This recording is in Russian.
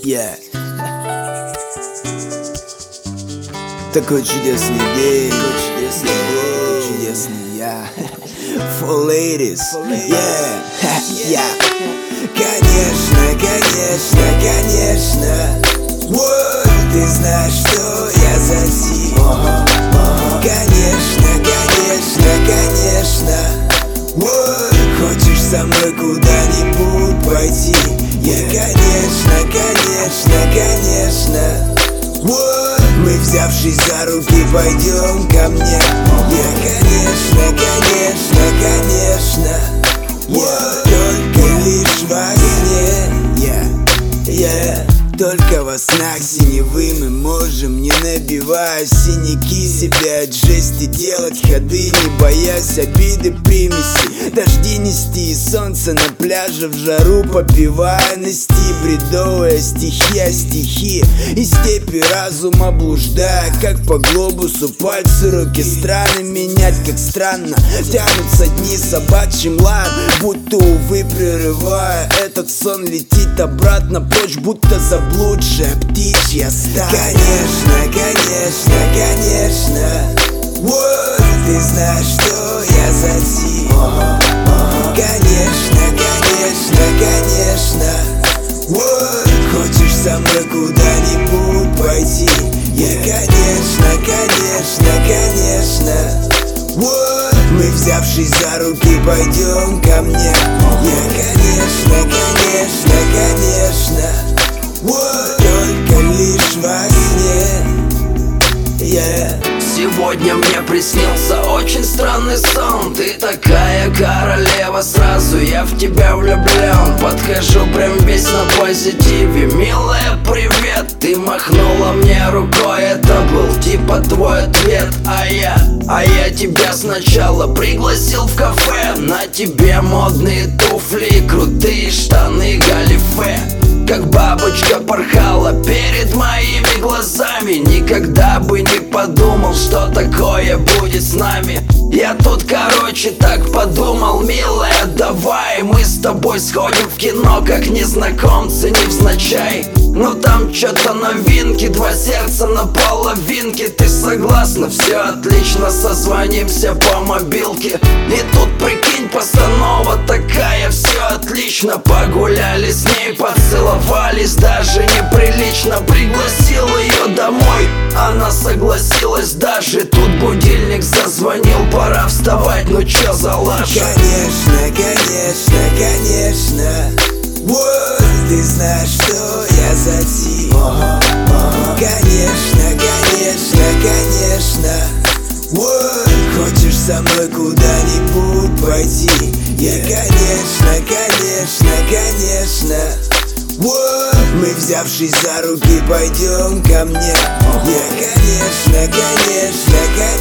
Yeah. Такой чудесный день, чудесный я. For ladies, yeah, yeah. Конечно, ты знаешь, что я за тип. Конечно, хочешь со мной куда-нибудь пойти? Конечно, мы, взявшись за руки, пойдем ко мне. Конечно, только лишь во сне. Только во снах синевы мы можем, не набивая синяки себе от жести, делать ходы, не боясь обиды, примеси, дожди нести и солнце на пляже в жару попивая, нести бредовые стихи, а стихи и степи разума блуждая, как по глобусу пальцы, руки страны менять, как странно тянутся дни собачьим лаем, будто увы прерывая этот сон, летит обратно прочь, будто заблудшая птичья стая. Конечно, ты знаешь, что я за тип. Конечно, хочешь со мной куда-нибудь пойти? Конечно, мы, взявшись за руки, пойдем ко мне. Конечно, только лишь во сне. Сегодня мне приснился очень странный сон. Ты такая королева, сразу я в тебя влюблен. Подхожу прям весь на позитиве. Милая, привет. Ты махнула мне рукой, это был типа твой ответ. А я тебя сначала пригласил в кафе. На тебе модные туфли, крутые штаны, галифе. Как бабочка порхала перед моими глазами. Никогда бы не подумал, что такое будет с нами. Я тут, так подумал, милая, давай мы с тобой сходим в кино, как незнакомцы, невзначай. Ну там что-то новинки, два сердца на половинке. Ты согласна? Все отлично, созвонимся по мобилке. И тут, прикинь, постанова такая, все отлично. Погуляли с ней, поцеловались, даже неприлично. Пригласил ее домой, она согласилась даже. Тут будильник зазвонил, пора вставать, ну чё за лажа? Конечно, ты знаешь, что я за тип. Конечно, хочешь со мной куда-нибудь пойти? Конечно, мы, взявшись за руки, пойдем ко мне. Конечно,